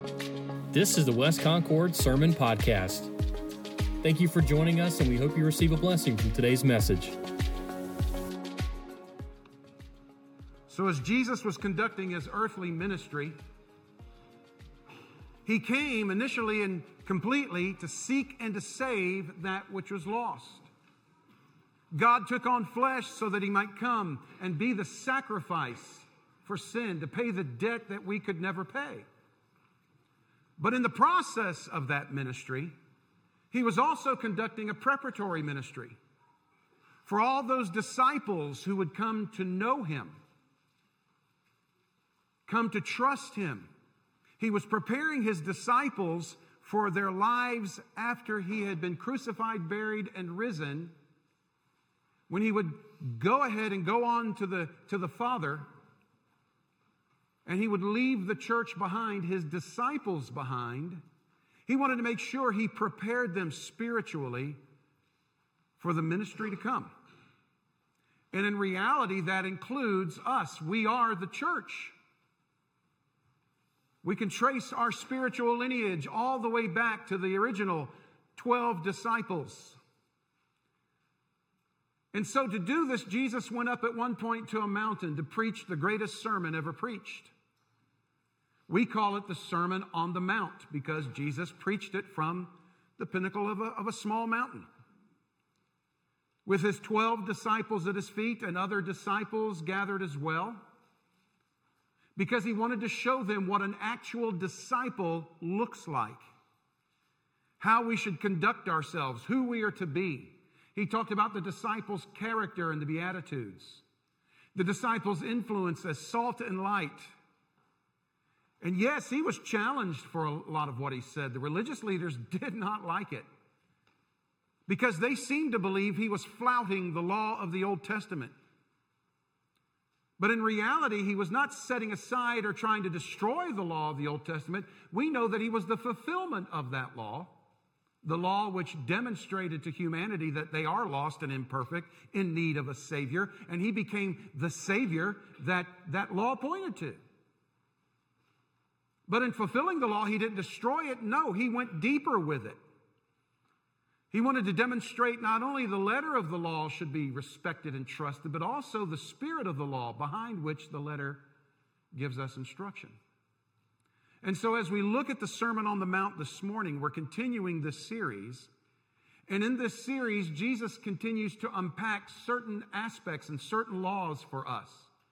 This is the West Concord Sermon Podcast. Thank you for joining us, and we hope you receive a blessing from today's message. So as Jesus was conducting his earthly ministry, he came initially and completely to seek and to save that which was lost. God took on flesh so that he might come and be the sacrifice for sin, to pay the debt that we could never pay. But in the process of that ministry, he was also conducting a preparatory ministry for all those disciples who would come to know him, come to trust him. He was preparing his disciples for their lives after he had been crucified, buried, and risen, when he would go ahead and go on to the Father, and he would leave the church behind, his disciples behind. He wanted to make sure he prepared them spiritually for the ministry to come. And in reality, that includes us. We are the church. We can trace our spiritual lineage all the way back to the original 12 disciples. And so to do this, Jesus went up at one point to a mountain to preach the greatest sermon ever preached. We call it the Sermon on the Mount because Jesus preached it from the pinnacle of a small mountain, with his 12 disciples at his feet and other disciples gathered as well, because he wanted to show them what an actual disciple looks like, how we should conduct ourselves, who we are to be. He talked about the disciples' character in the Beatitudes, the disciples' influence as salt and light. And yes, he was challenged for a lot of what he said. The religious leaders did not like it because they seemed to believe he was flouting the law of the Old Testament. But in reality, he was not setting aside or trying to destroy the law of the Old Testament. We know that he was the fulfillment of that law, the law which demonstrated to humanity that they are lost and imperfect, in need of a Savior. And he became the Savior that that law pointed to. But in fulfilling the law, he didn't destroy it. No, he went deeper with it. He wanted to demonstrate not only the letter of the law should be respected and trusted, but also the spirit of the law behind which the letter gives us instruction. And so as we look at the Sermon on the Mount this morning, we're continuing this series. And in this series, Jesus continues to unpack certain aspects and certain laws for us.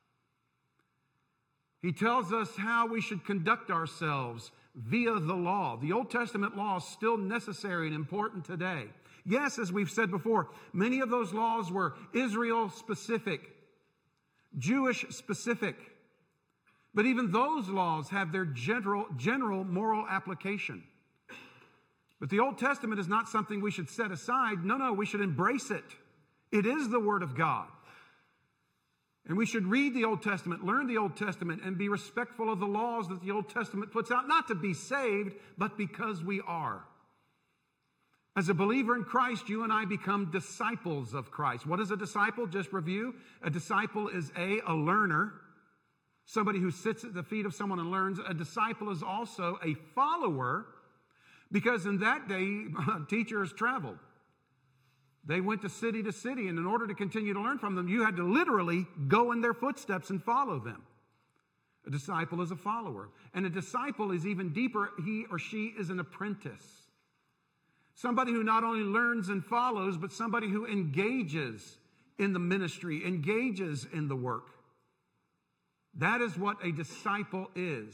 He tells us how we should conduct ourselves via the law. The Old Testament law is still necessary and important today. Yes, as we've said before, many of those laws were Israel-specific, Jewish-specific. But even those laws have their general moral application. But the Old Testament is not something we should set aside. No, we should embrace it. It is the Word of God. And we should read the Old Testament, learn the Old Testament, and be respectful of the laws that the Old Testament puts out, not to be saved, but because we are. As a believer in Christ, you and I become disciples of Christ. What is a disciple? Just review. A disciple is a learner, somebody who sits at the feet of someone and learns. A disciple is also a follower, because in that day, teachers traveled. They went to city, and in order to continue to learn from them, you had to literally go in their footsteps and follow them. A disciple is a follower. And a disciple is even deeper. He or she is an apprentice. Somebody who not only learns and follows, but somebody who engages in the ministry, engages in the work. That is what a disciple is.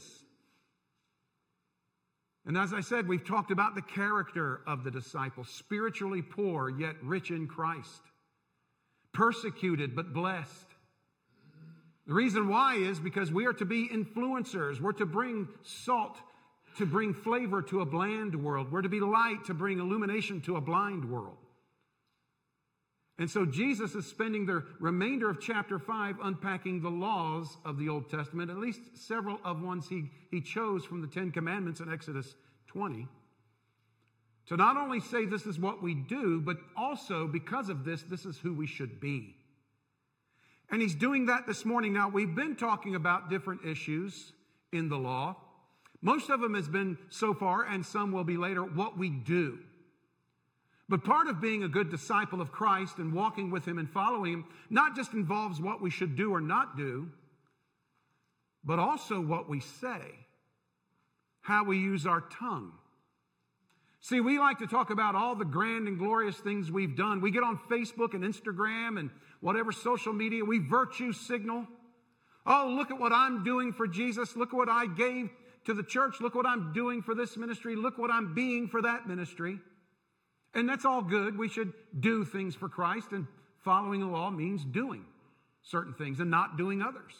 And as I said, we've talked about the character of the disciple, spiritually poor yet rich in Christ, persecuted but blessed. The reason why is because we are to be influencers. We're to bring salt, to bring flavor to a bland world. We're to be light, to bring illumination to a blind world. And so Jesus is spending the remainder of chapter 5 unpacking the laws of the Old Testament, at least several of ones he chose from the Ten Commandments in Exodus 20, to not only say this is what we do, but also because of this, this is who we should be. And he's doing that this morning. Now, we've been talking about different issues in the law, Most of them has been so far, and some will be later, what we do. But part of being a good disciple of Christ and walking with him and following him not just involves what we should do or not do, but also what we say, how we use our tongue. See, we like to talk about all the grand and glorious things we've done. We get on Facebook and Instagram and whatever social media, we virtue signal. Oh, look at what I'm doing for Jesus. Look at what I gave to the church. Look what I'm doing for this ministry. Look what I'm being for that ministry. And that's all good. We should do things for Christ, and following the law means doing certain things and not doing others.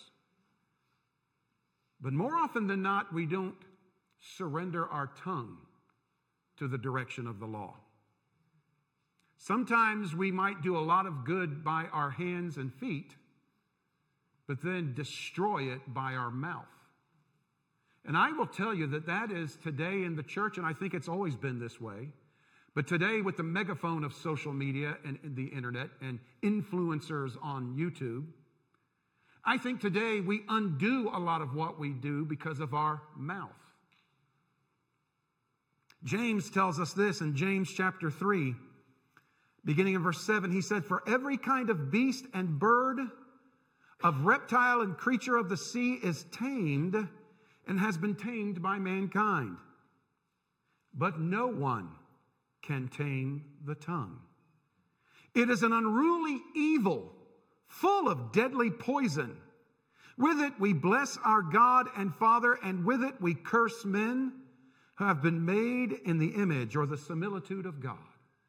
But more often than not, we don't surrender our tongue to the direction of the law. Sometimes we might do a lot of good by our hands and feet, but then destroy it by our mouth. And I will tell you that is today in the church, and I think it's always been this way. But today, with the megaphone of social media and the internet and influencers on YouTube, I think today we undo a lot of what we do because of our mouth. James tells us this in James chapter 3, beginning in verse 7. He said, "For every kind of beast and bird, of reptile and creature of the sea is tamed and has been tamed by mankind. But no one can tame the tongue. It is an unruly evil, full of deadly poison. With it we bless our God and Father, and with it we curse men who have been made in the image or the similitude of God."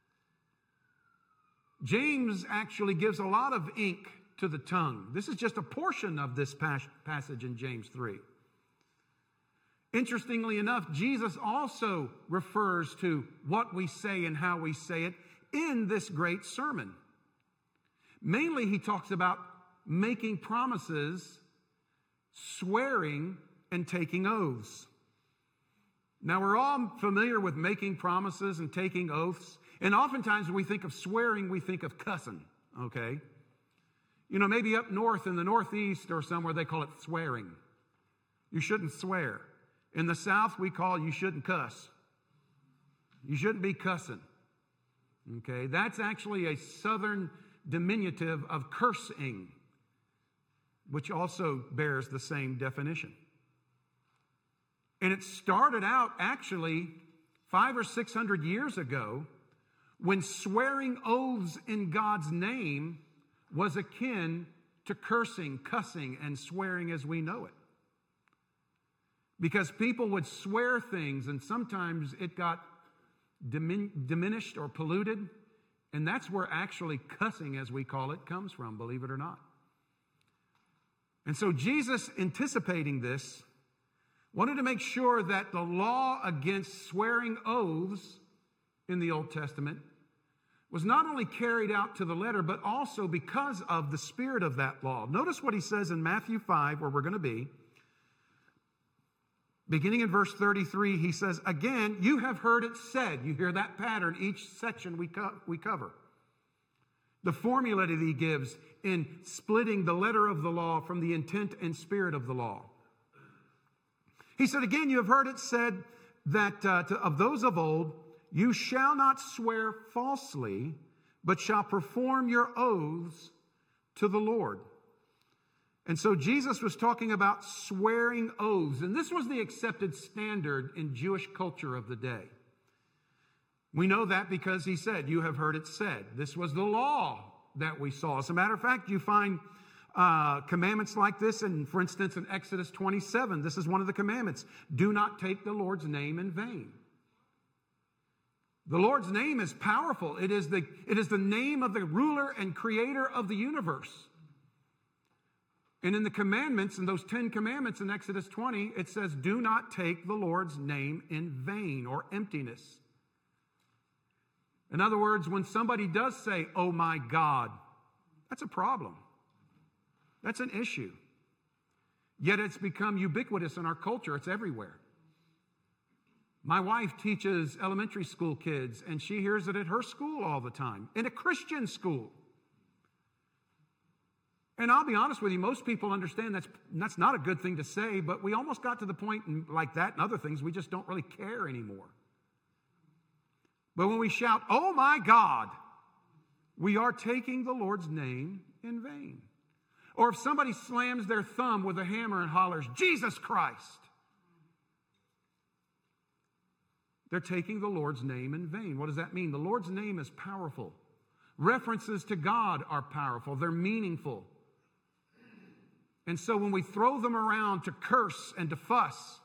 James actually gives a lot of ink to the tongue. This is just a portion of this passage in James 3. Interestingly enough, Jesus also refers to what we say and how we say it in this great sermon. Mainly, he talks about making promises, swearing, and taking oaths. Now, we're all familiar with making promises and taking oaths. And oftentimes when we think of swearing, we think of cussing, okay? You know, maybe up north in the Northeast or somewhere, they call it swearing. You shouldn't swear. In the South, we call you shouldn't cuss. You shouldn't be cussing. Okay, that's actually a Southern diminutive of cursing, which also bears the same definition. And it started out actually 500 or 600 years ago when swearing oaths in God's name was akin to cursing, cussing, and swearing as we know it. Because people would swear things, and sometimes it got diminished or polluted, and that's where actually cussing, as we call it, comes from, believe it or not. And so Jesus, anticipating this, wanted to make sure that the law against swearing oaths in the Old Testament was not only carried out to the letter, but also because of the spirit of that law. Notice what he says in Matthew 5, where we're going to be. Beginning in verse 33, he says, "Again, you have heard it said." You hear that pattern each section we cover. The formula that he gives in splitting the letter of the law from the intent and spirit of the law. He said, "Again, you have heard it said that of those of old, you shall not swear falsely, but shall perform your oaths to the Lord." And so Jesus was talking about swearing oaths. And this was the accepted standard in Jewish culture of the day. We know that because he said, "You have heard it said." This was the law that we saw. As a matter of fact, you find commandments like this, and for instance, in Exodus 27, this is one of the commandments. Do not take the Lord's name in vain. The Lord's name is powerful. It is the name of the ruler and creator of the universe. And in the commandments, in those 10 commandments in Exodus 20, it says, do not take the Lord's name in vain or emptiness. In other words, when somebody does say, "Oh my God," that's a problem. That's an issue. Yet it's become ubiquitous in our culture. It's everywhere. My wife teaches elementary school kids, and she hears it at her school all the time, in a Christian school. And I'll be honest with you, most people understand that's not a good thing to say, but we almost got to the point like that and other things, we just don't really care anymore. But when we shout, "Oh my God," we are taking the Lord's name in vain. Or if somebody slams their thumb with a hammer and hollers, "Jesus Christ," they're taking the Lord's name in vain. What does that mean? The Lord's name is powerful. References to God are powerful. They're meaningful. And so when we throw them around to curse and to fuss,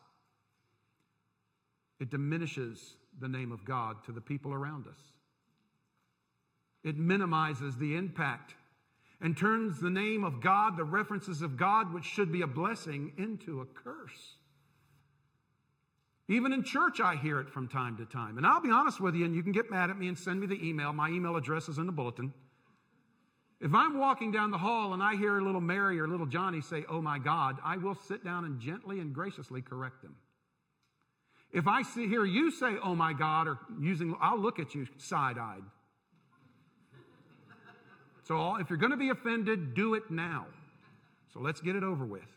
it diminishes the name of God to the people around us. It minimizes the impact and turns the name of God, the references of God, which should be a blessing, into a curse. Even in church, I hear it from time to time. And I'll be honest with you, and you can get mad at me and send me the email. My email address is in the bulletin. If I'm walking down the hall and I hear little Mary or little Johnny say, "Oh my God," I will sit down and gently and graciously correct them. If I hear you say, "Oh my God," or I'll look at you side-eyed. So if you're going to be offended, do it now. So let's get it over with.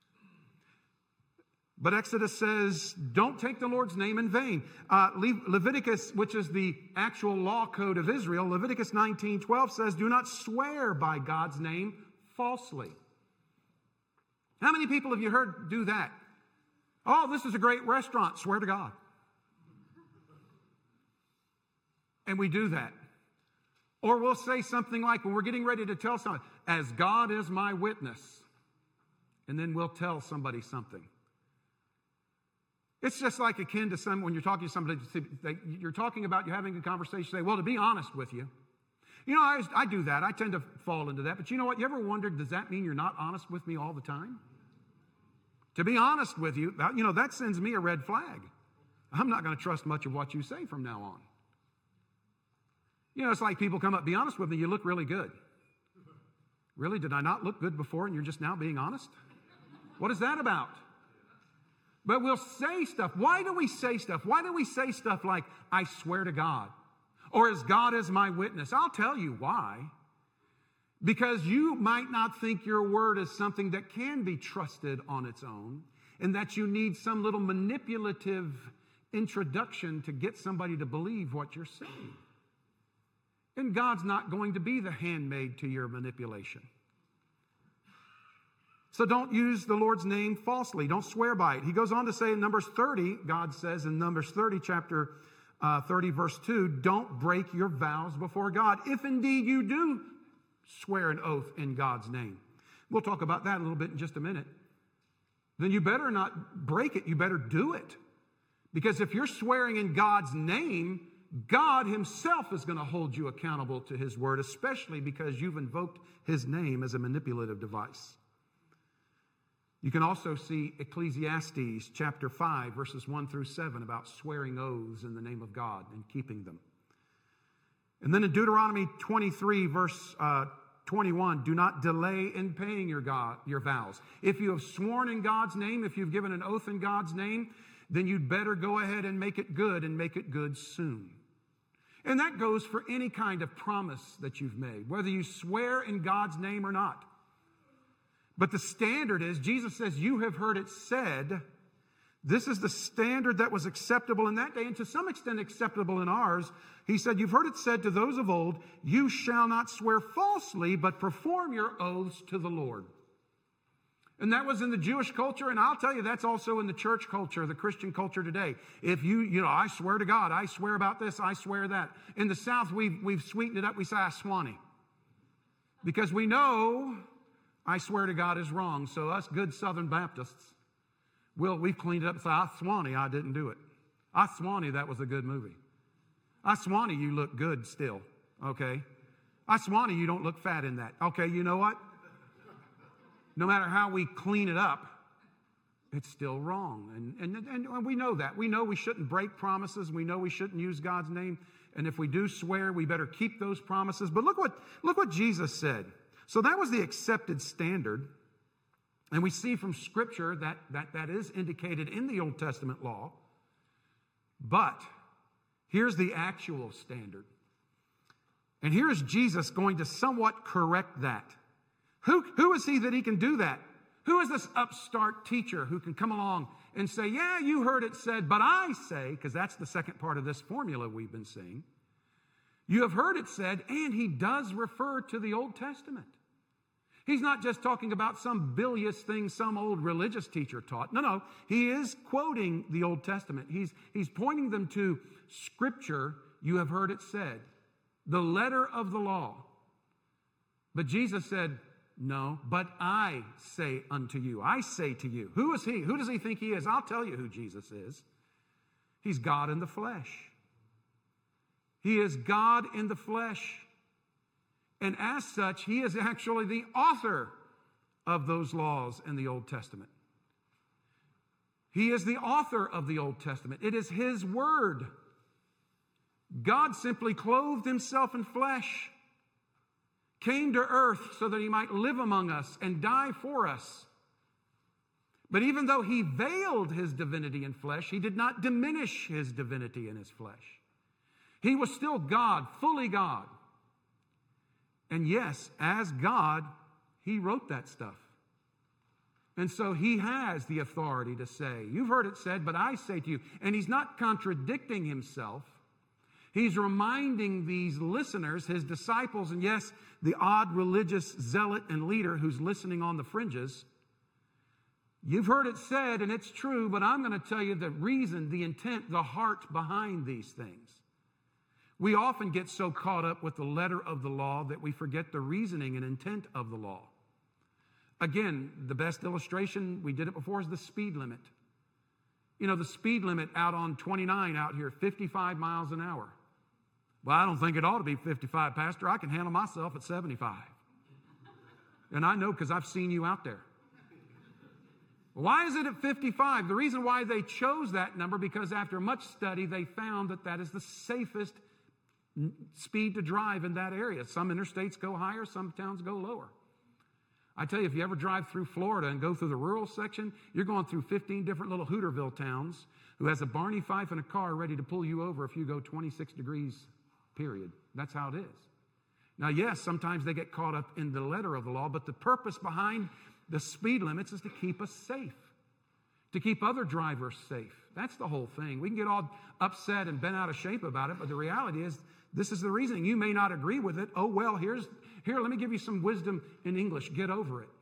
But Exodus says, don't take the Lord's name in vain. Leviticus, which is the actual law code of Israel, Leviticus 19:12 says, do not swear by God's name falsely. How many people have you heard do that? "Oh, this is a great restaurant. Swear to God." And we do that. Or we'll say something like, when we're getting ready to tell someone, "As God is my witness," and then we'll tell somebody something. It's just like akin to when you're talking to somebody, you're talking about, you're having a conversation, say, "Well, to be honest with you." You know, I do that. I tend to fall into that. But you know what? You ever wondered, does that mean you're not honest with me all the time? To be honest with you, that sends me a red flag. I'm not going to trust much of what you say from now on. It's like people come up, "Be honest with me, you look really good." Really? Did I not look good before and you're just now being honest? What is that about? But we'll say stuff. Why do we say stuff? Why do we say stuff like, "I swear to God," or "As God is my witness"? I'll tell you why. Because you might not think your word is something that can be trusted on its own, and that you need some little manipulative introduction to get somebody to believe what you're saying. And God's not going to be the handmaid to your manipulation. So don't use the Lord's name falsely. Don't swear by it. He goes on to say in Numbers 30, God says in Numbers 30, chapter 30, verse 2, don't break your vows before God, if indeed you do swear an oath in God's name. We'll talk about that a little bit in just a minute. Then you better not break it. You better do it. Because if you're swearing in God's name, God himself is going to hold you accountable to his word, especially because you've invoked his name as a manipulative device. You can also see Ecclesiastes chapter 5, verses 1 through 7 about swearing oaths in the name of God and keeping them. And then in Deuteronomy 23, verse 21, do not delay in paying your vows. If you have sworn in God's name, if you've given an oath in God's name, then you'd better go ahead and make it good, and make it good soon. And that goes for any kind of promise that you've made, whether you swear in God's name or not. But the standard is, Jesus says, you have heard it said. This is the standard that was acceptable in that day, and to some extent acceptable in ours. He said, you've heard it said to those of old, you shall not swear falsely, but perform your oaths to the Lord. And that was in the Jewish culture, and I'll tell you, that's also in the church culture, the Christian culture today. If I swear to God, I swear about this, I swear that. In the South, we've sweetened it up. We say, I swanny. Because we know I swear to God is wrong. So us good Southern Baptists, we've cleaned it up and say, I swanny, I didn't do it. I swanny, that was a good movie. I swanny, you look good still, okay? I swanny, you don't look fat in that. Okay, you know what? No matter how we clean it up, it's still wrong. And we know that. We know we shouldn't break promises. We know we shouldn't use God's name. And if we do swear, we better keep those promises. But look what Jesus said. So that was the accepted standard. And we see from Scripture that is indicated in the Old Testament law. But here's the actual standard. And here is Jesus going to somewhat correct that. Who is he that he can do that? Who is this upstart teacher who can come along and say, yeah, you heard it said, but I say, because that's the second part of this formula we've been seeing. You have heard it said, and he does refer to the Old Testament. He's not just talking about some bilious thing some old religious teacher taught. No, he is quoting the Old Testament. He's pointing them to Scripture. You have heard it said, the letter of the law. But Jesus said, no, but I say unto you. I say to you. Who is he? Who does he think he is? I'll tell you who Jesus is. He's God in the flesh. He is God in the flesh. And as such, he is actually the author of those laws in the Old Testament. He is the author of the Old Testament. It is his word. God simply clothed himself in flesh, came to earth so that he might live among us and die for us. But even though he veiled his divinity in flesh, he did not diminish his divinity in his flesh. He was still God, fully God. And yes, as God, he wrote that stuff. And so he has the authority to say, you've heard it said, but I say to you. And he's not contradicting himself. He's reminding these listeners, his disciples, and yes, the odd religious zealot and leader who's listening on the fringes. You've heard it said, and it's true, but I'm going to tell you the reason, the intent, the heart behind these things. We often get so caught up with the letter of the law that we forget the reasoning and intent of the law. Again, the best illustration, we did it before, is the speed limit. You know, the speed limit out on 29 out here, 55 miles an hour. Well, I don't think it ought to be 55, Pastor. I can handle myself at 75. And I know because I've seen you out there. Why is it at 55? The reason why they chose that number, because after much study, they found that that is the safest speed to drive in that area. Some interstates go higher, some towns go lower. I tell you, if you ever drive through Florida and go through the rural section, you're going through 15 different little Hooterville towns who has a Barney Fife in a car ready to pull you over if you go 26 degrees, period. That's how it is. Now, yes, sometimes they get caught up in the letter of the law, but the purpose behind the speed limits is to keep us safe, to keep other drivers safe. That's the whole thing. We can get all upset and bent out of shape about it, but the reality is this is the reasoning. You may not agree with it. Oh, well, here, let me give you some wisdom in English. Get over it.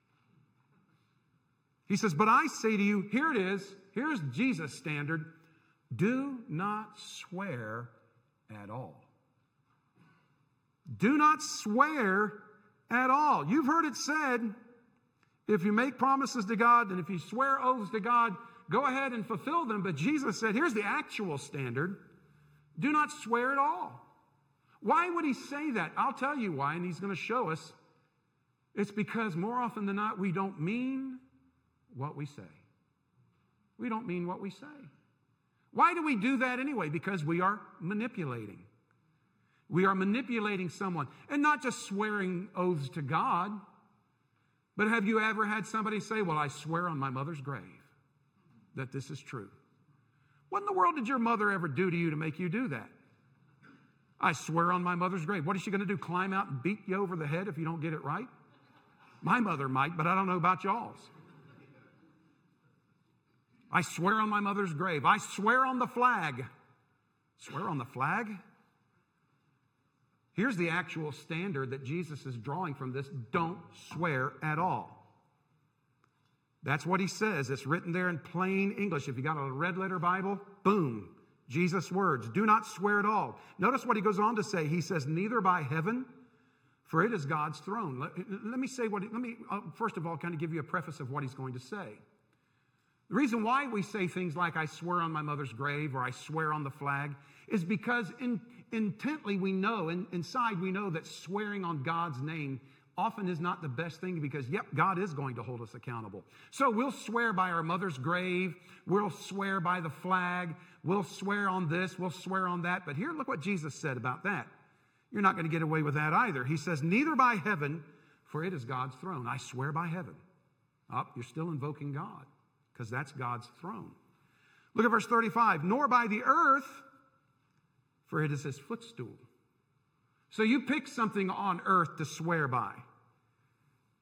He says, but I say to you, here it is. Here's Jesus' standard. Do not swear at all. Do not swear at all. You've heard it said, if you make promises to God and if you swear oaths to God, go ahead and fulfill them. But Jesus said, here's the actual standard. Do not swear at all. Why would he say that? I'll tell you why, and he's going to show us. It's because more often than not, we don't mean what we say. We don't mean what we say. Why do we do that anyway? Because we are manipulating. We are manipulating someone. And not just swearing oaths to God, but have you ever had somebody say, well, I swear on my mother's grave that this is true? What in the world did your mother ever do to you to make you do that? I swear on my mother's grave. What is she going to do, climb out and beat you over the head if you don't get it right? My mother might, but I don't know about y'all's. I swear on my mother's grave. I swear on the flag. Swear on the flag? Here's the actual standard that Jesus is drawing from this. Don't swear at all. That's what he says. It's written there in plain English. If you got a red letter Bible, boom, Jesus' words. Do not swear at all. Notice what he goes on to say. He says, neither by heaven, for it is God's throne. Let me first of all kind of give you a preface of what he's going to say. The reason why we say things like, I swear on my mother's grave, or I swear on the flag, is because intently we know, inside we know that swearing on God's name often is not the best thing, because, yep, God is going to hold us accountable. So we'll swear by our mother's grave, we'll swear by the flag, we'll swear on this, we'll swear on that. But here, look what Jesus said about that. You're not going to get away with that either. He says, neither by heaven, for it is God's throne. I swear by heaven. You're still invoking God, because that's God's throne. Look at verse 35. Nor by the earth, for it is his footstool. So you pick something on earth to swear by.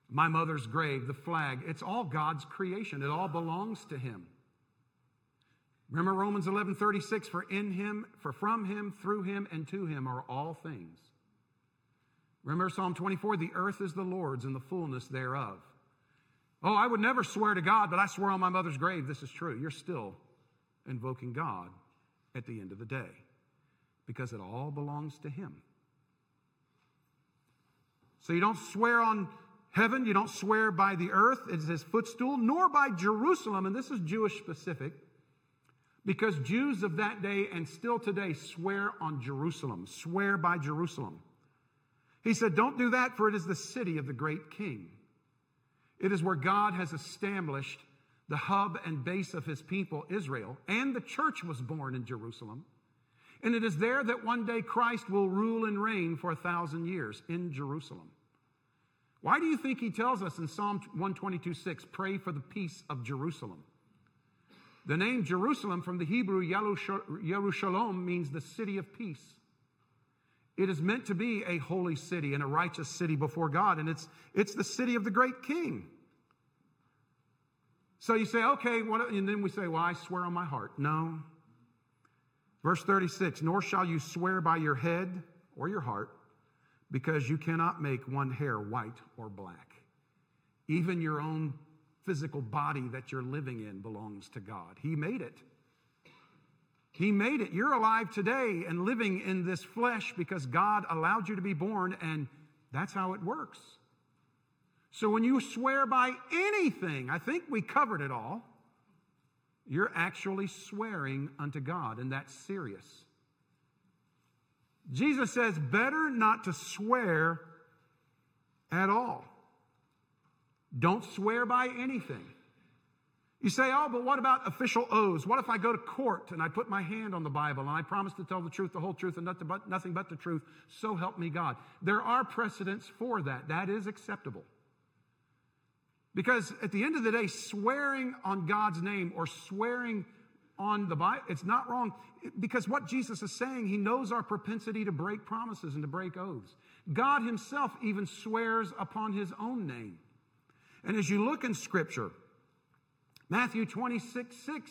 my mother's grave, the flag. It's all God's creation. It all belongs to him. Remember Romans 11:36, for from him, through him, and to him are all things. Remember Psalm 24, the earth is the Lord's and the fullness thereof. Oh, I would never swear to God, but I swear on my mother's grave, this is true. You're still invoking God at the end of the day because it all belongs to him. So you don't swear on heaven, you don't swear by the earth, it is his footstool, nor by Jerusalem, and this is Jewish specific, because Jews of that day and still today swear on Jerusalem, swear by Jerusalem. He said, don't do that, for it is the city of the great king. It is where God has established the hub and base of his people, Israel, and the church was born in Jerusalem. And it is there that one day Christ will rule and reign for 1,000 years in Jerusalem. Why do you think he tells us in Psalm 122:6, pray for the peace of Jerusalem? The name Jerusalem from the Hebrew Yerushalom means the city of peace. It is meant to be a holy city and a righteous city before God, and it's the city of the great king. So you say, okay, and then we say, well, I swear on my heart. No. Verse 36, nor shall you swear by your head or your heart, because you cannot make one hair white or black. Even your own physical body that you're living in belongs to God. He made it. He made it. You're alive today and living in this flesh because God allowed you to be born, and that's how it works. So when you swear by anything, I think we covered it all, you're actually swearing unto God, and that's serious. Jesus says, better not to swear at all. Don't swear by anything. You say, oh, but what about official oaths? What if I go to court and I put my hand on the Bible and I promise to tell the truth, the whole truth, and nothing but the truth, so help me God? There are precedents for that. That is acceptable. Because at the end of the day, swearing on God's name or swearing on the Bible, it's not wrong. Because what Jesus is saying, he knows our propensity to break promises and to break oaths. God himself even swears upon his own name. And as you look in Scripture, Matthew 26:6,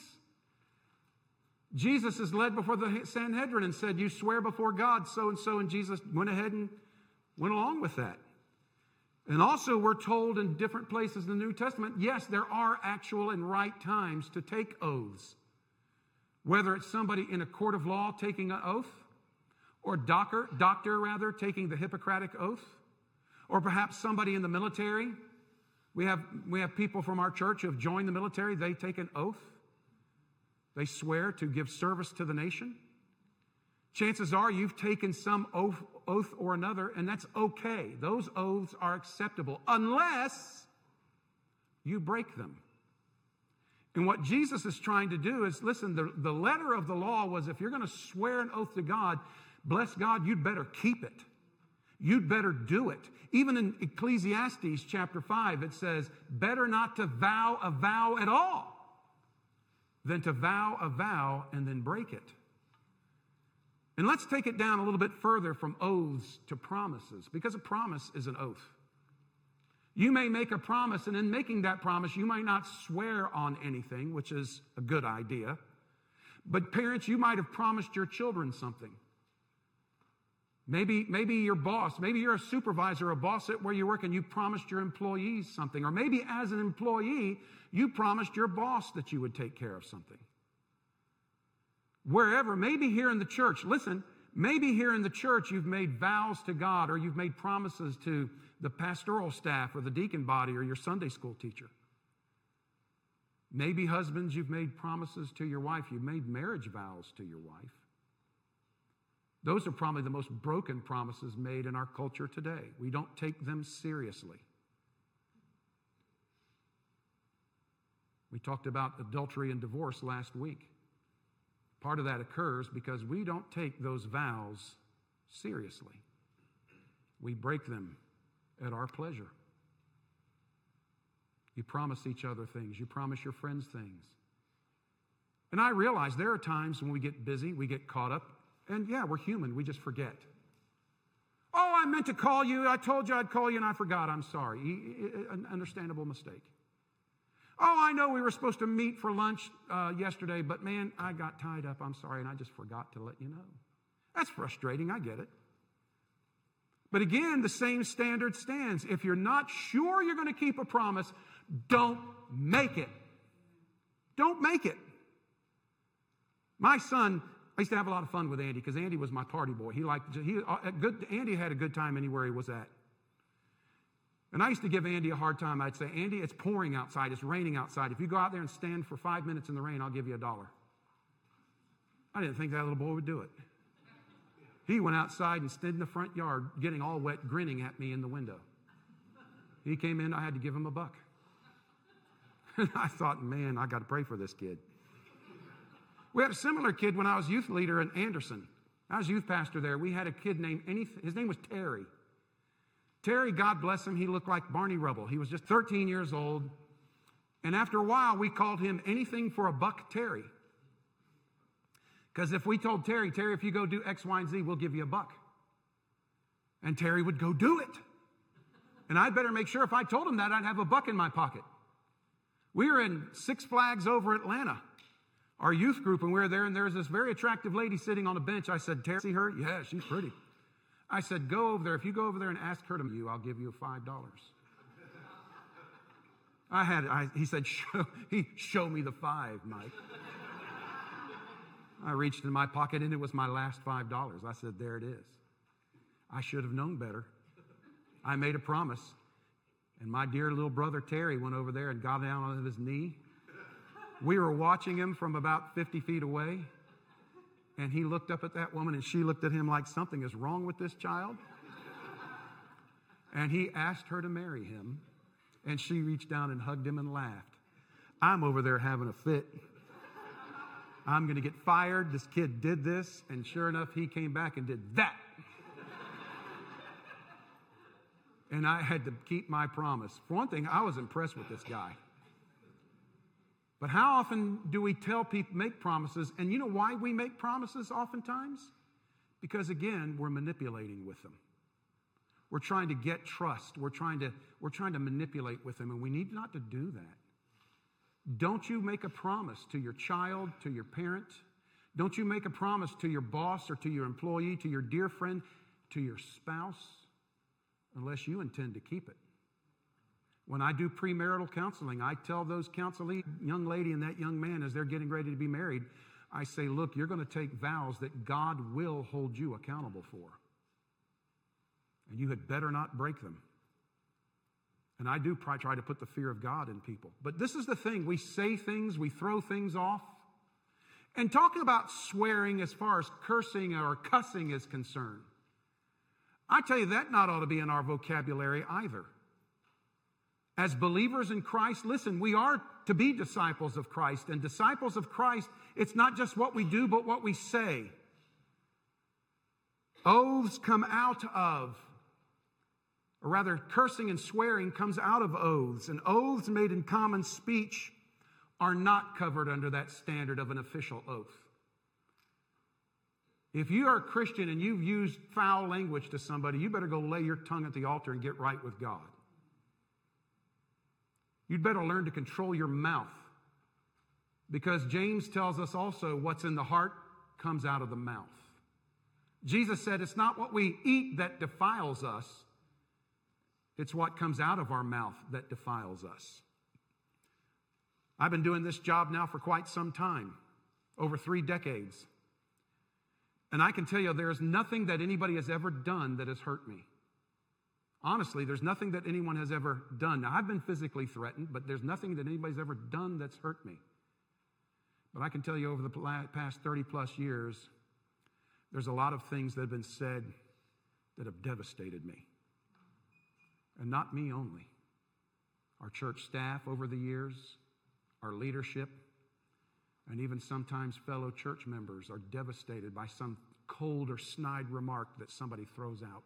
Jesus is led before the Sanhedrin and said, you swear before God so and so, and Jesus went ahead and went along with that. And also we're told in different places in the New Testament, yes, there are actual and right times to take oaths. Whether it's somebody in a court of law taking an oath, or doctor taking the Hippocratic oath, or perhaps somebody in the military. We have people from our church who have joined the military. They take an oath. They swear to give service to the nation. Chances are you've taken some oath or another, and that's okay. Those oaths are acceptable unless you break them. And what Jesus is trying to do is, listen, the letter of the law was if you're going to swear an oath to God, bless God, you'd better keep it. You'd better do it. Even in Ecclesiastes chapter 5, it says, better not to vow a vow at all than to vow a vow and then break it. And let's take it down a little bit further from oaths to promises, because a promise is an oath. You may make a promise, and in making that promise, you might not swear on anything, which is a good idea. But parents, you might have promised your children something. Maybe your boss, maybe you're a supervisor or a boss at where you work and you promised your employees something. Or maybe as an employee, you promised your boss that you would take care of something. Wherever, maybe here in the church, listen, maybe here in the church you've made vows to God, or you've made promises to the pastoral staff or the deacon body or your Sunday school teacher. Maybe husbands, you've made promises to your wife. You've made marriage vows to your wife. Those are probably the most broken promises made in our culture today. We don't take them seriously. We talked about adultery and divorce last week. Part of that occurs because we don't take those vows seriously. We break them at our pleasure. You promise each other things. You promise your friends things. And I realize there are times when we get busy, we get caught up, and yeah, we're human. We just forget. Oh, I meant to call you. I told you I'd call you and I forgot. I'm sorry. An understandable mistake. Oh, I know we were supposed to meet for lunch yesterday, but man, I got tied up. I'm sorry, and I just forgot to let you know. That's frustrating. I get it. But again, the same standard stands. If you're not sure you're going to keep a promise, don't make it. Don't make it. My son, I used to have a lot of fun with Andy because Andy was my party boy. Andy had a good time anywhere he was at. And I used to give Andy a hard time. I'd say, Andy, it's pouring outside. It's raining outside. If you go out there and stand for 5 minutes in the rain, I'll give you $1. I didn't think that little boy would do it. He went outside and stood in the front yard, getting all wet, grinning at me in the window. He came in, I had to give him $1. I thought, man, I got to pray for this kid. We had a similar kid when I was youth leader in Anderson. I was youth pastor there. We had a kid named, his name was Terry. Terry, God bless him, he looked like Barney Rubble. He was just 13 years old. And after a while, we called him anything for $1 Terry. Because if we told Terry, if you go do X, Y, and Z, we'll give you $1. And Terry would go do it. And I'd better make sure if I told him that, I'd have $1 in my pocket. We were in Six Flags over Atlanta, our youth group, and we were there, and there was this very attractive lady sitting on a bench. I said, Terry, see her? Yeah, she's pretty. I said, go over there. If you go over there and ask her to you, I'll give you $5. He said, show me the 5, Mike. I reached in my pocket, and it was my last $5. I said, there it is. I should have known better. I made a promise, and my dear little brother Terry went over there and got down on his knee. We were watching him from about 50 feet away, and he looked up at that woman, and she looked at him like something is wrong with this child. And he asked her to marry him, and she reached down and hugged him and laughed. I'm over there having a fit. I'm going to get fired. This kid did this. And sure enough, he came back and did that. And I had to keep my promise. For one thing, I was impressed with this guy. But how often do we tell people, make promises? And you know why we make promises oftentimes? Because again, we're manipulating with them. We're trying to get trust. We're trying to manipulate with them. And we need not to do that. Don't you make a promise to your child, to your parent. Don't you make a promise to your boss or to your employee, to your dear friend, to your spouse, unless you intend to keep it. When I do premarital counseling, I tell those counselee young lady and that young man as they're getting ready to be married, I say, look, you're going to take vows that God will hold you accountable for. And you had better not break them. And I do try to put the fear of God in people. But this is the thing. We say things, we throw things off. And talking about swearing as far as cursing or cussing is concerned, I tell you that not ought to be in our vocabulary either. As believers in Christ, listen, we are to be disciples of Christ. And disciples of Christ, it's not just what we do, but what we say. Oaths come out of, or rather, cursing and swearing comes out of oaths. And oaths made in common speech are not covered under that standard of an official oath. If you are a Christian and you've used foul language to somebody, you better go lay your tongue at the altar and get right with God. You'd better learn to control your mouth. Because James tells us also what's in the heart comes out of the mouth. Jesus said it's not what we eat that defiles us. It's what comes out of our mouth that defiles us. I've been doing this job now for quite some time, over 3 decades. And I can tell you there is nothing that anybody has ever done that has hurt me. Honestly, there's nothing that anyone has ever done. Now, I've been physically threatened, but there's nothing that anybody's ever done that's hurt me. But I can tell you over the past 30 plus years, there's a lot of things that have been said that have devastated me. And not me only. Our church staff over the years, our leadership, and even sometimes fellow church members are devastated by some cold or snide remark that somebody throws out.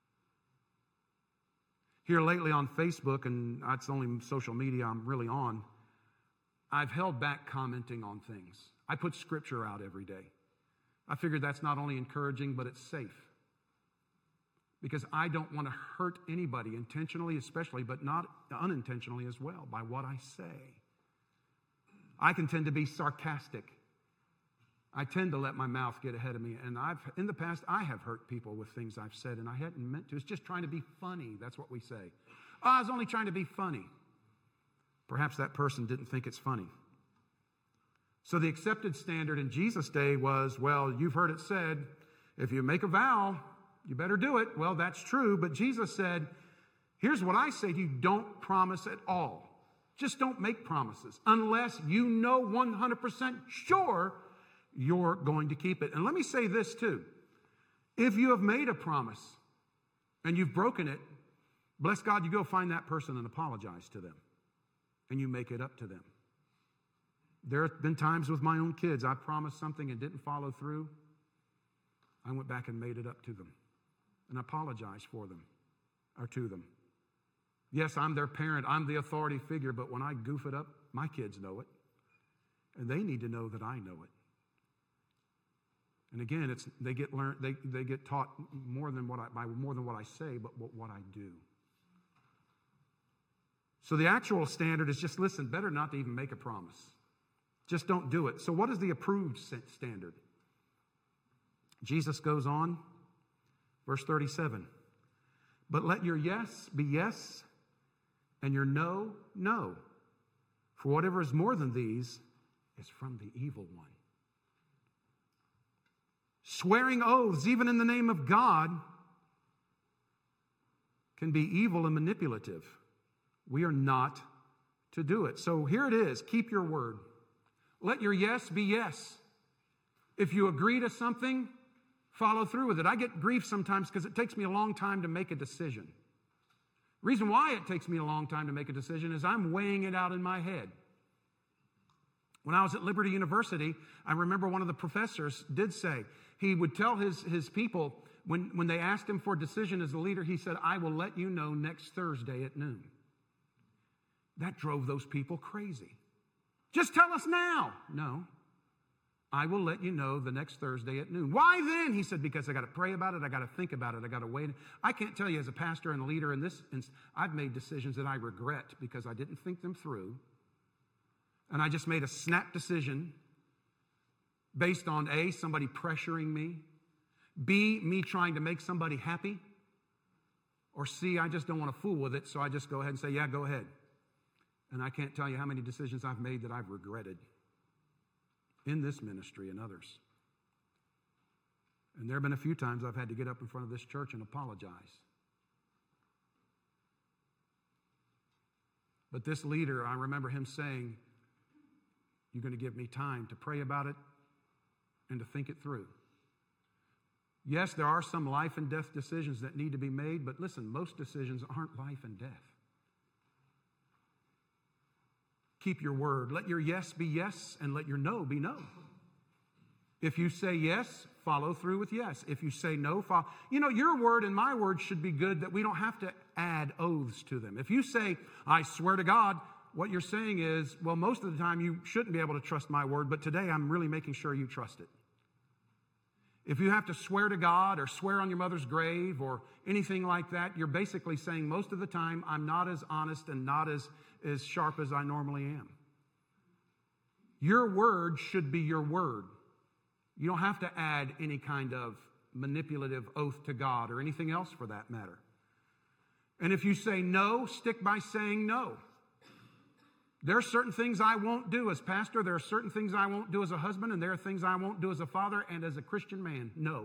Here lately on Facebook, and that's the only social media I'm really on, I've held back commenting on things. I put scripture out every day. I figured that's not only encouraging, but it's safe. because I don't want to hurt anybody intentionally especially, but not unintentionally as well by what I say. I can tend to be sarcastic. I tend to let my mouth get ahead of me. And in the past, I have hurt people with things I've said, and I hadn't meant to. It's just trying to be funny. That's what we say. Oh, I was only trying to be funny. Perhaps that person didn't think it's funny. So the accepted standard in Jesus' day was, well, you've heard it said, if you make a vow, you better do it. Well, that's true. But Jesus said, here's what I say to you, don't promise at all. Just don't make promises unless you know 100% sure you're going to keep it. And let me say this too. If you have made a promise and you've broken it, bless God, you go find that person and apologize to them. And you make it up to them. There have been times with my own kids, I promised something and didn't follow through. I went back and made it up to them and apologized for them or to them. Yes, I'm their parent, I'm the authority figure, but when I goof it up, my kids know it. And they need to know that I know it. And again, they get taught more than what I say, but what I do. So the actual standard is just listen, better not to even make a promise. Just don't do it. So what is the approved standard? Jesus goes on, verse 37. But let your yes be yes, and your no, no. For whatever is more than these is from the evil one. Swearing oaths, even in the name of God, can be evil and manipulative. We are not to do it. So here it is. Keep your word. Let your yes be yes. If you agree to something, follow through with it. I get grief sometimes because it takes me a long time to make a decision. The reason why it takes me a long time to make a decision is I'm weighing it out in my head. When I was at Liberty University, I remember one of the professors did say, he would tell his people, when they asked him for a decision as a leader, he said, I will let you know next Thursday at noon. That drove those people crazy. Just tell us now. No, I will let you know the next Thursday at noon. Why then? He said, because I got to pray about it. I got to think about it. I got to wait. I can't tell you as a pastor and a leader in this instance, I've made decisions that I regret because I didn't think them through. And I just made a snap decision based on A, somebody pressuring me, B, me trying to make somebody happy, or C, I just don't want to fool with it, so I just go ahead and say, yeah, go ahead. And I can't tell you how many decisions I've made that I've regretted in this ministry and others. And there have been a few times I've had to get up in front of this church and apologize. But this leader, I remember him saying, you're going to give me time to pray about it and to think it through. Yes, there are some life and death decisions that need to be made, but listen, most decisions aren't life and death. Keep your word. Let your yes be yes, and let your no be no. If you say yes, follow through with yes. If you say no, follow. You know, your word and my word should be good that we don't have to add oaths to them. If you say, I swear to God, what you're saying is, well, most of the time you shouldn't be able to trust my word, but today I'm really making sure you trust it. If you have to swear to God or swear on your mother's grave or anything like that, you're basically saying most of the time I'm not as honest and not as sharp as I normally am. Your word should be your word. You don't have to add any kind of manipulative oath to God or anything else for that matter. And if you say no, stick by saying no. There are certain things I won't do as pastor. There are certain things I won't do as a husband. And there are things I won't do as a father and as a Christian man. No.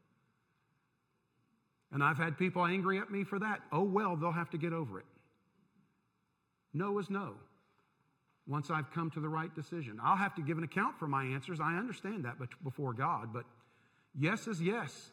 And I've had people angry at me for that. Oh, well, they'll have to get over it. No is no. Once I've come to the right decision. I'll have to give an account for my answers. I understand that before God. But yes is yes.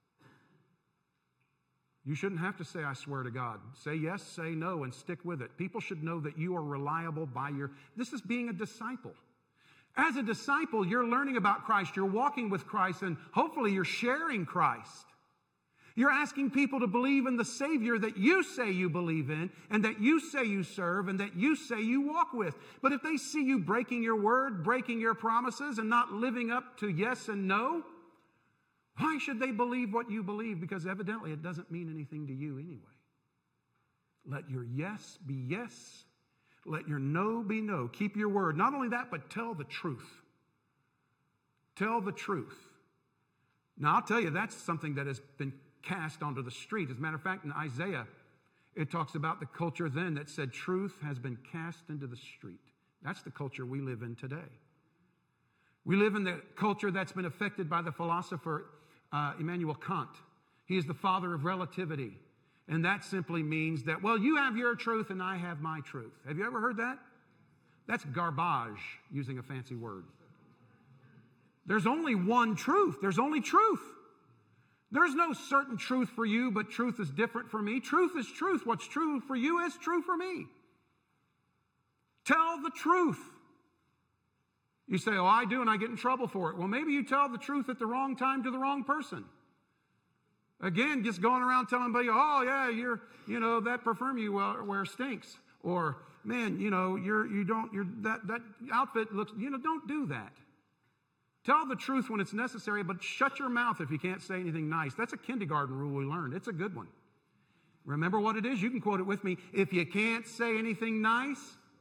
You shouldn't have to say, I swear to God. Say yes, say no, and stick with it. People should know that you are reliable by this is being a disciple. As a disciple, you're learning about Christ. You're walking with Christ, and hopefully you're sharing Christ. You're asking people to believe in the Savior that you say you believe in, and that you say you serve, and that you say you walk with. But if they see you breaking your word, breaking your promises, and not living up to yes and no, Why should they believe what you believe? Because evidently it doesn't mean anything to you anyway. Let your yes be yes. Let your no be no. Keep your word. Not only that, but tell the truth. Tell the truth. Now, I'll tell you, that's something that has been cast onto the street. As a matter of fact, in Isaiah, it talks about the culture then that said truth has been cast into the street. That's the culture we live in today. We live in the culture that's been affected by the philosopher Immanuel Kant. He is the father of relativity. And that simply means that, well, you have your truth and I have my truth. Have you ever heard that? That's garbage, using a fancy word. There's only one truth. There's only truth. There's no certain truth for you, but truth is different for me. Truth is truth. What's true for you is true for me. Tell the truth. You say, oh, I do, and I get in trouble for it. Well, maybe you tell the truth at the wrong time to the wrong person. Again, just going around telling everybody, oh, yeah, that perfume you wear stinks. Or, man, that outfit looks, don't do that. Tell the truth when it's necessary, but shut your mouth if you can't say anything nice. That's a kindergarten rule we learned. It's a good one. Remember what it is? You can quote it with me. If you can't say anything nice,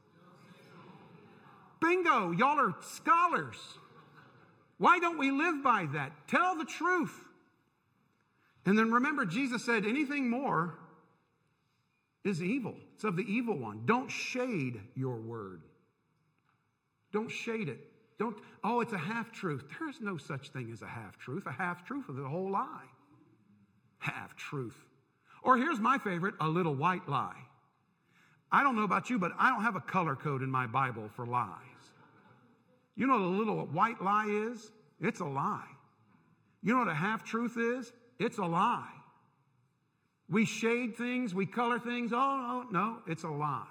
bingo, y'all are scholars. Why don't we live by that? Tell the truth. And then remember, Jesus said anything more is evil. It's of the evil one. Don't shade your word. Don't shade it. It's a half-truth. There is no such thing as a half-truth. A half-truth is a whole lie. Half-truth. Or here's my favorite, a little white lie. I don't know about you, but I don't have a color code in my Bible for lies. You know what a little white lie is? It's a lie. You know what a half-truth is? It's a lie. We shade things, we color things. Oh, no, it's a lie.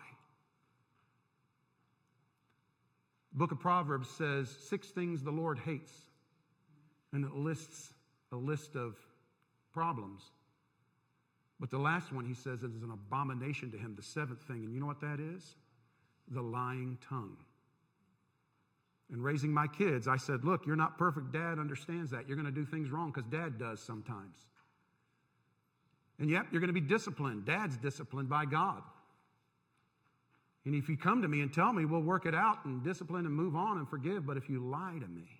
The book of Proverbs says 6 things the Lord hates. And it lists a list of problems. But the last one, he says, it is an abomination to him, the 7th thing. And you know what that is? The lying tongue. And raising my kids, I said, look, you're not perfect. Dad understands that. You're going to do things wrong because Dad does sometimes. And yep, you're going to be disciplined. Dad's disciplined by God. And if you come to me and tell me, we'll work it out and discipline and move on and forgive. But if you lie to me,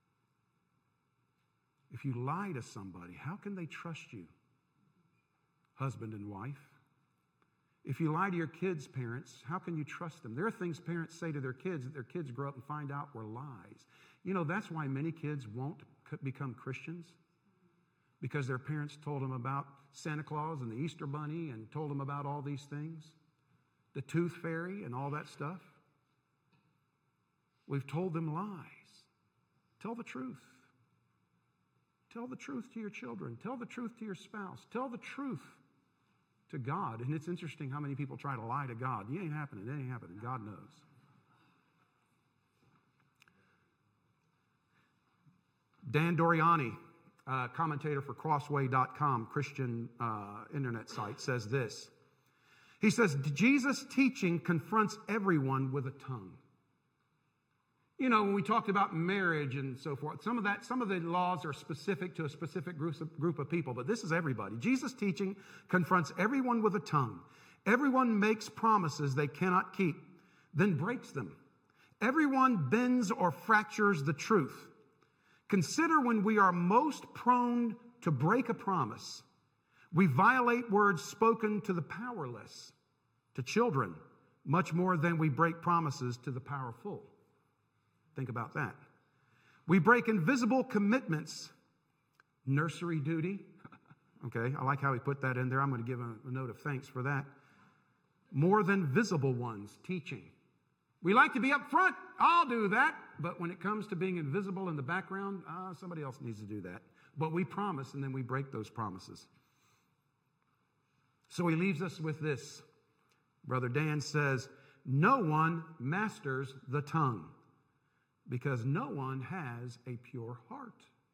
if you lie to somebody, how can they trust you? Husband and wife. If you lie to your kids' parents, how can you trust them? There are things parents say to their kids that their kids grow up and find out were lies. That's why many kids won't become Christians. Because their parents told them about Santa Claus and the Easter Bunny and told them about all these things. The tooth fairy and all that stuff. We've told them lies. Tell the truth. Tell the truth to your children. Tell the truth to your spouse. Tell the truth to God. And it's interesting how many people try to lie to God. It ain't happening. It ain't happening. God knows. Dan Doriani, commentator for Crossway.com, Christian internet site, says this. He says, Jesus' teaching confronts everyone with a tongue. When we talked about marriage and so forth, some of the laws are specific to a specific group of people, but this is everybody. Jesus' teaching confronts everyone with a tongue. Everyone makes promises they cannot keep, then breaks them. Everyone bends or fractures the truth. Consider when we are most prone to break a promise. We violate words spoken to the powerless, to children, much more than we break promises to the powerful. Think about that. We break invisible commitments, nursery duty. Okay, I like how he put that in there. I'm going to give a note of thanks for that. More than visible ones, teaching. We like to be up front. I'll do that. But when it comes to being invisible in the background, somebody else needs to do that. But we promise, and then we break those promises. So he leaves us with this. Brother Dan says, no one masters the tongue because no one has a pure heart.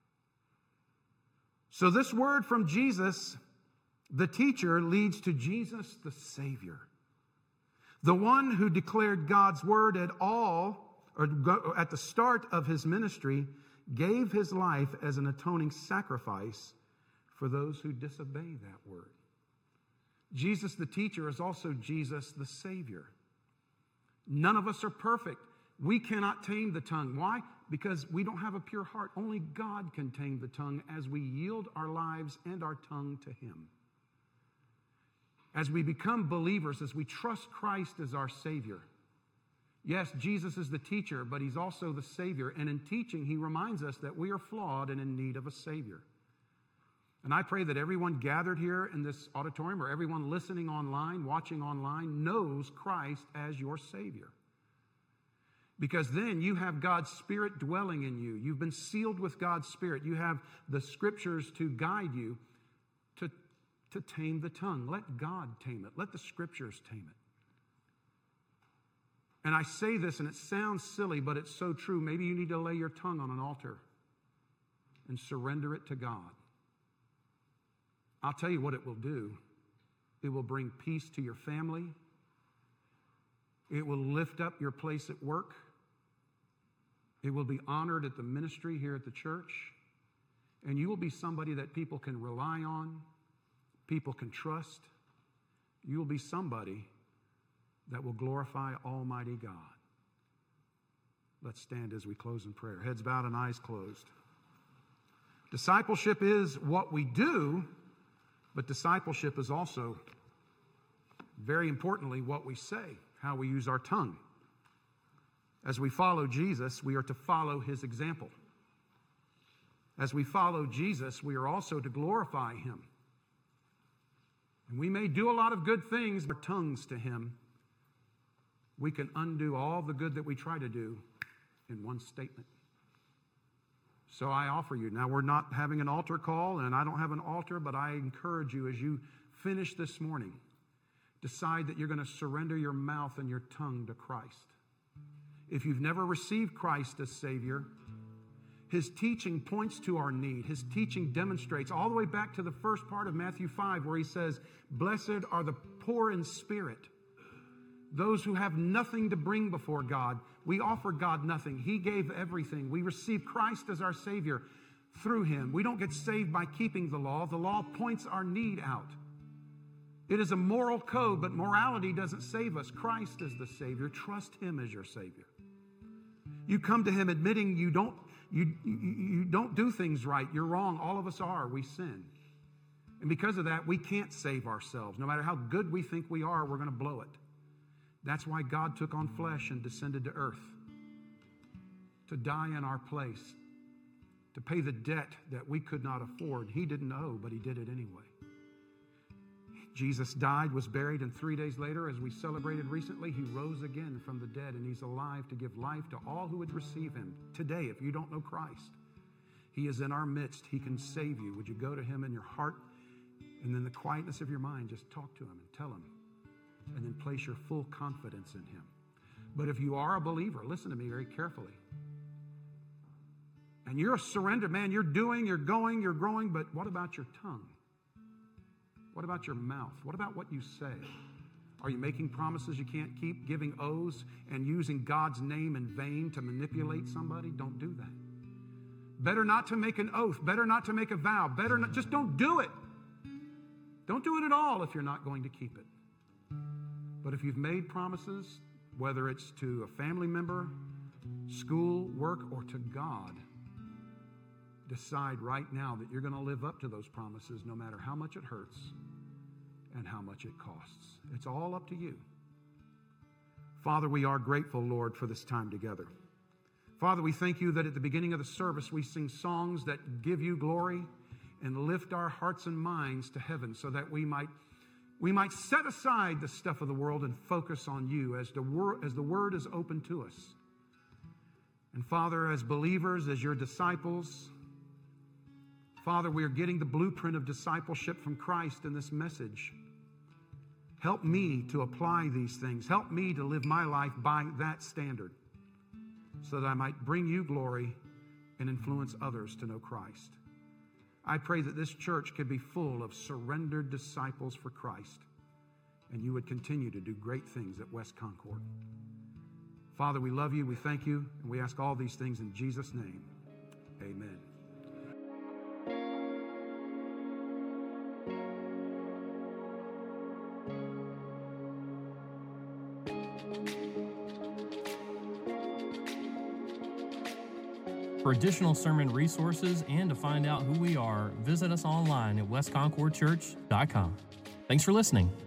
So this word from Jesus, the teacher, leads to Jesus, the Savior. The one who declared God's word at the start of his ministry gave his life as an atoning sacrifice for those who disobey that word. Jesus the teacher is also Jesus the Savior. None of us are perfect. We cannot tame the tongue. Why? Because we don't have a pure heart. Only God can tame the tongue as we yield our lives and our tongue to him. As we become believers, as we trust Christ as our Savior. Yes, Jesus is the teacher, but he's also the Savior. And in teaching, he reminds us that we are flawed and in need of a Savior. And I pray that everyone gathered here in this auditorium or everyone listening online, watching online, knows Christ as your Savior. Because then you have God's Spirit dwelling in you. You've been sealed with God's Spirit. You have the Scriptures to guide you to tame the tongue. Let God tame it. Let the Scriptures tame it. And I say this, and it sounds silly, but it's so true. Maybe you need to lay your tongue on an altar and surrender it to God. I'll tell you what it will do. It will bring peace to your family. It will lift up your place at work. It will be honored at the ministry here at the church. And you will be somebody that people can rely on, people can trust. You will be somebody that will glorify Almighty God. Let's stand as we close in prayer. Heads bowed and eyes closed. Discipleship is what we do, but discipleship is also, very importantly, what we say, how we use our tongue. As we follow Jesus, we are to follow his example. As we follow Jesus, we are also to glorify him. And we may do a lot of good things, but tongues to him, we can undo all the good that we try to do in one statement. So I offer you, now we're not having an altar call, and I don't have an altar, but I encourage you as you finish this morning, decide that you're going to surrender your mouth and your tongue to Christ. If you've never received Christ as Savior, his teaching points to our need. His teaching demonstrates all the way back to the first part of Matthew 5 where he says, "Blessed are the poor in spirit, those who have nothing to bring before God." We offer God nothing. He gave everything. We receive Christ as our Savior through him. We don't get saved by keeping the law. The law points our need out. It is a moral code, but morality doesn't save us. Christ is the Savior. Trust him as your Savior. You come to him admitting you don't do things right. You're wrong. All of us are. We sin. And because of that, we can't save ourselves. No matter how good we think we are, we're going to blow it. That's why God took on flesh and descended to earth to die in our place, to pay the debt that we could not afford. He didn't owe, but he did it anyway. Jesus died, was buried, and 3 days later, as we celebrated recently, he rose again from the dead, and he's alive to give life to all who would receive him. Today, if you don't know Christ, he is in our midst. He can save you. Would you go to him in your heart, and in the quietness of your mind, just talk to him and tell him, and then place your full confidence in him. But if you are a believer, listen to me very carefully, and you're a surrendered man, you're doing, you're going, you're growing, but what about your tongue? What about your mouth? What about what you say? Are you making promises you can't keep, giving oaths, and using God's name in vain to manipulate somebody? Don't do that. Better not to make an oath. Better not to make a vow. Better not, just don't do it. Don't do it at all if you're not going to keep it. But if you've made promises, whether it's to a family member, school, work, or to God, decide right now that you're going to live up to those promises no matter how much it hurts and how much it costs. It's all up to you. Father, we are grateful, Lord, for this time together. Father, we thank you that at the beginning of the service we sing songs that give you glory and lift our hearts and minds to heaven so that we might set aside the stuff of the world and focus on you as the word is open to us. And Father, as believers, as your disciples, Father, we are getting the blueprint of discipleship from Christ in this message. Help me to apply these things. Help me to live my life by that standard so that I might bring you glory and influence others to know Christ. I pray that this church could be full of surrendered disciples for Christ, and you would continue to do great things at West Concord. Father, we love you, we thank you, and we ask all these things in Jesus' name. Amen. For additional sermon resources and to find out who we are, visit us online at westconcordchurch.com. Thanks for listening.